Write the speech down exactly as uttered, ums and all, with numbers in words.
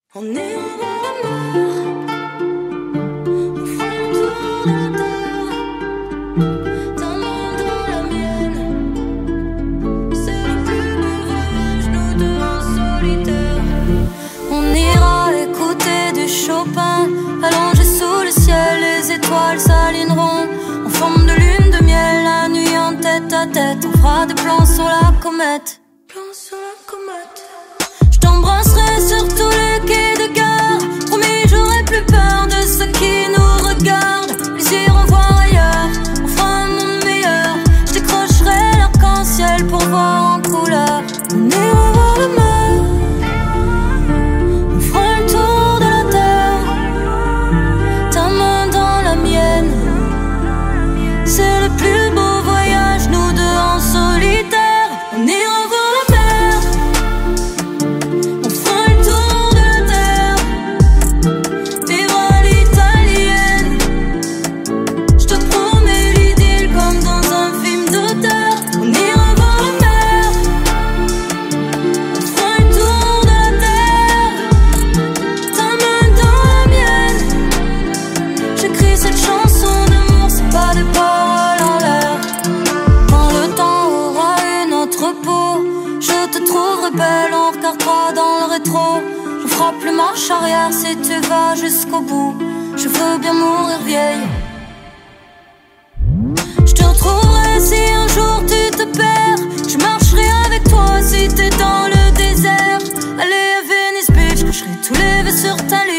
On est au bord de la mer, on fait le tour de la terre, ta main dans la mienne. C'est le plus beau voyage, nous deux en solitaire. On ira écouter du Chopin, allongé sous le ciel, les étoiles s'aligneront en forme de lune de miel. La nuit en tête à tête, on fera des plans sur la comète. Plans sur la comète. Je t'embrasserai sur tous les quais de gare. Promis, j'aurai plus peur de ceux qui nous regardent. Ils iront voir ailleurs, on fera un monde meilleur. Je décrocherai l'arc-en-ciel pour voir en couleur. On ira voir la mer, on fera le tour de la terre, ta main dans la mienne. C'est le plus beau voyage, nous deux en solitaire. On ira voir la mer, on fera le tour de la terre, vivre à l'italienne. Je te promets l'idylle comme dans un film d'auteur. On ira voir la mer, on fera le tour de la terre, ta main dans la mienne. J'écris cette chanson d'amour, c'est pas des paroles en l'air. Quand le temps aura eu notre peau, je te trouverai belle, on regardera dans le rétro. Je ferai plus marche arrière si tu vas jusqu'au bout. Je veux bien mourir vieille. Je te retrouverai si un jour tu te perds. Je marcherai avec toi si t'es dans le désert. Allez à Venice Beach, je coucherai tous les vœux sur ta lune.